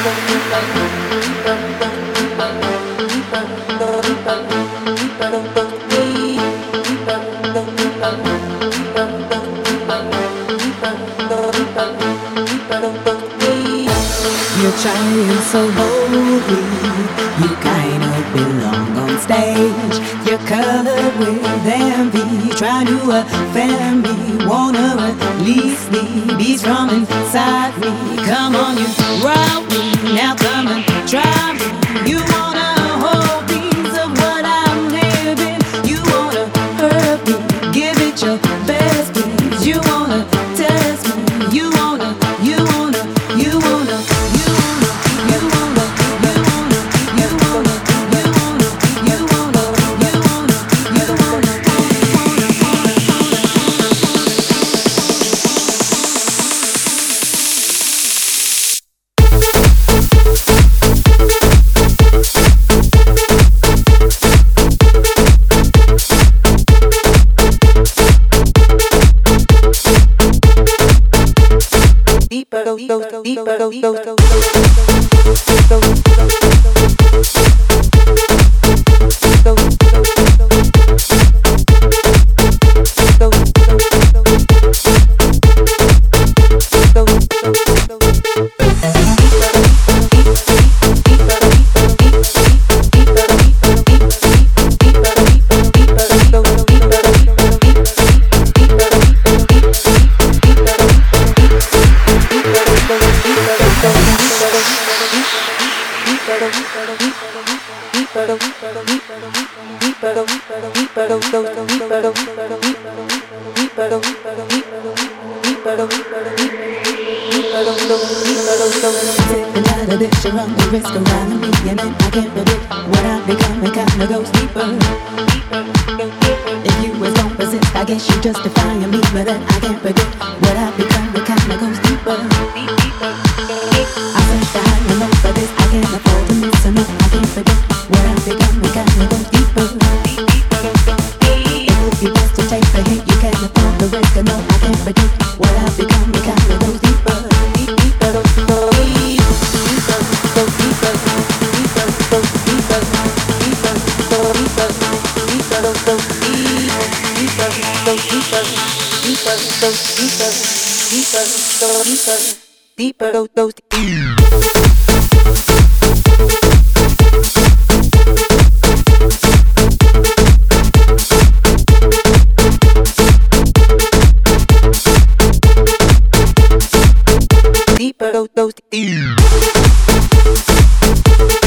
You're trying so boldly, you kind of belong on stage. You're colored with envy, trying to offend me. Wanna release the beats from inside me. Come on, you rock me, now come and try me. You wanna hold piece of what I'm living. You wanna hurt me, give it your best, please. You wanna test me, you wanna, you wanna, you wanna. Around the wrist around me, and then I can't predict what I become. It kinda goes deeper. If you was gon' persist, I guess you justifying me, but then I can't predict what I become. It kinda goes deeper. I search the high and low for this. I can't afford to miss, so no, I can't predict what I become. It kinda goes deeper. It would be best to take the hit. You can't afford the risk, no, I can't predict what I become. It kinda goes deeper. Deeper, those deeper, those